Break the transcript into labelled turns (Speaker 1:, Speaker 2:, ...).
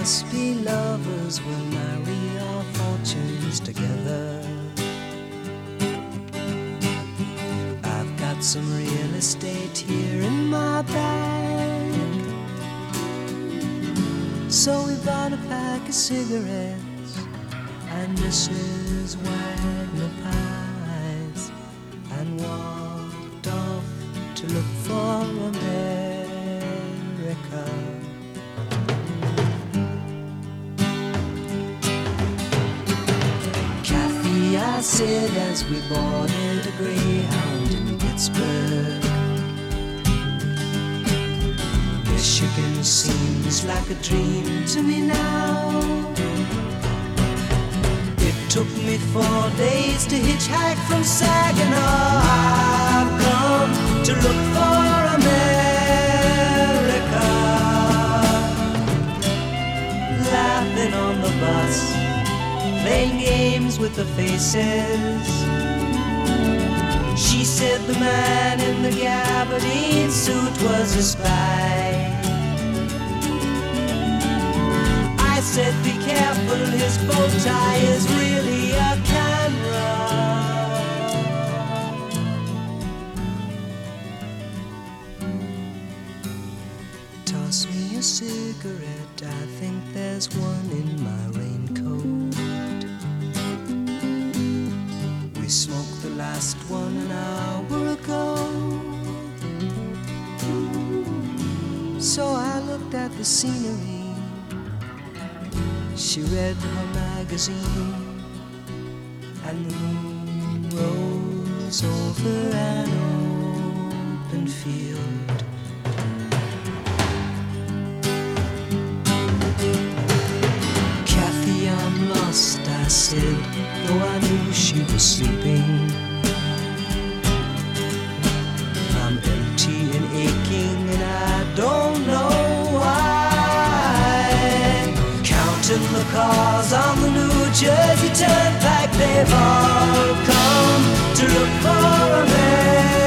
Speaker 1: must be lovers will marry our fortunes together. I've got some real estate here in my bag, so we bought a pack of cigarettes and Mrs. Wagner pies and walked off to look for America. Kathy, I said as we boarded a Greyhound in Pittsburgh, Michigan seems like a dream to me now. It took me 4 days to hitchhike from Saginaw. I've come to look for America. Laughing on the bus, playing games with the faces. She said the man in the gabardine suit was a spy. I said be careful, his bow tie is really a camera. Toss me a cigarette, I think there's one in my raincoat. We smoked the last one an hour ago. So I looked at the scenery. She read her magazine, and the moon rose over an open field. Kathy, I'm lost, I said, though I knew she was sleeping. I'm empty and aching, and I don't know why. Counting the cars on the New Jersey Turnpike, they've all come to look for a man.